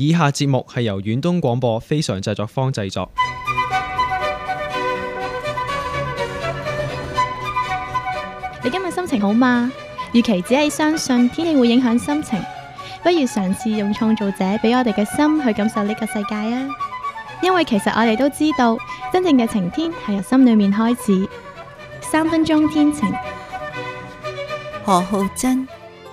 以下節目係由遠東廣播非常製作坊製作。 你今日心情好嗎？與其只係相信天氣會影響心情，不如嘗試用創造者俾我哋嘅心去感受呢個世界啊！因為其實我哋都知道，真正嘅晴天係由心裏面開始。3分鐘天晴， 何浩珍。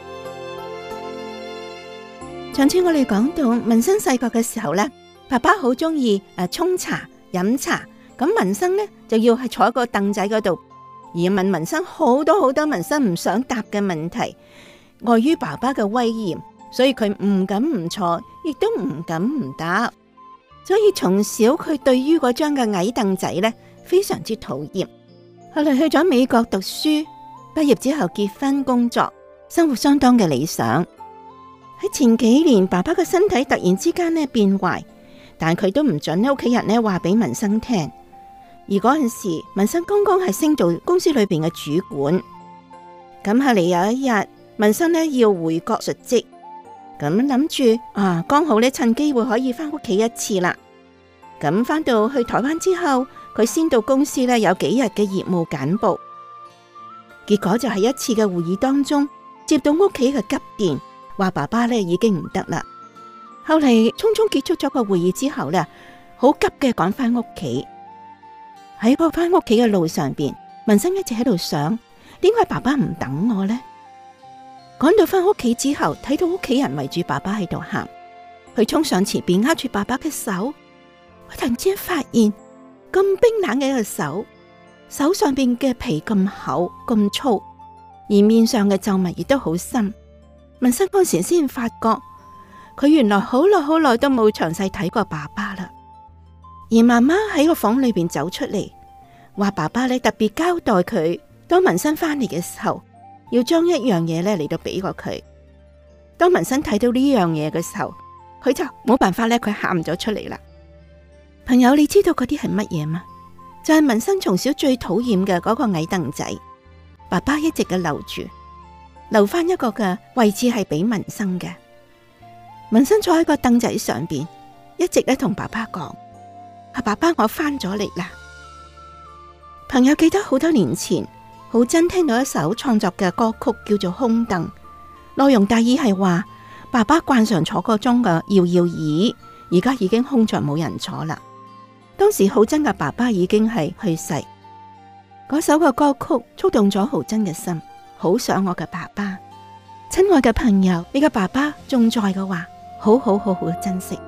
上次我哋講到文生細個嘅時候呢，爸爸好中意沖茶飲茶，咁文生呢就要係坐喺個凳仔嗰度，而問文生好多文生唔想答嘅問題。礙於爸爸嘅威嚴，所以佢唔敢唔坐，亦都唔敢唔答。所以從小佢對於嗰張嘅矮凳仔呢非常之討厭。後來去咗美國讀書，畢業之後結婚工作，生活相當嘅理想。喺前幾年，爸爸嘅身體突然之間呢變壞，但佢都唔准屋企人呢話俾文生聽。而嗰陣時，文生剛剛係升到公司裏邊嘅主管。咁後嚟有一日，文生呢要回國述職，咁諗住剛好呢趁機會可以翻屋企一次啦。咁翻到去台灣之後，佢先到公司呢有幾日嘅業務簡報，結果就喺一次嘅會議當中接到屋企嘅急電。話爸爸咧已經唔得啦。後嚟匆匆結束咗個會議之後咧，好急嘅趕翻屋企。喺個翻屋企嘅路上邊，文生一直喺度想，點解爸爸唔等我呢？趕到翻屋企之後，睇到屋企人圍住爸爸喺度喊，佢衝上前邊握住爸爸嘅手。佢突然之間發現咁冰冷嘅一個手，手上邊嘅皮咁厚咁粗，而面上嘅皺紋亦都好深。文生嗰時先發覺，佢原來好耐都冇詳細睇過爸爸啦。而媽媽喺個房裏邊走出嚟，話爸爸咧特別交代佢，當文生翻嚟嘅時候，要將一樣嘢咧嚟到俾過佢。當文生睇到呢樣嘢嘅時候，佢就冇辦法咧，佢喊咗出嚟啦。朋友，你知道嗰啲係乜嘢嗎？就係文生從小最討厭嘅嗰個矮凳仔，爸爸一直嘅留翻一個嘅位置係俾文生嘅。文生坐喺個凳仔上邊，一直咧同爸爸講：爸爸，我翻咗嚟啦。朋友記得好多年前，浩珍聽到一首創作嘅歌曲叫做《空凳》，內容大意係話爸爸慣常坐嗰種嘅搖搖椅，而家已經空着冇人坐啦。當時浩珍嘅爸爸已經係去世，嗰首嘅歌曲觸動咗浩珍嘅心。好想我嘅爸爸，親愛嘅朋友，你嘅爸爸仲在嘅話，好好珍惜。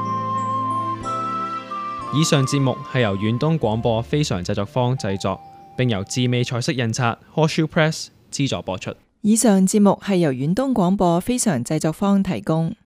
以上節目係由遠東廣播非常製作坊製作，並由智美彩色印刷 Horseshoe Press 資助播出。 以上節目係由遠東廣播非常製作坊提供。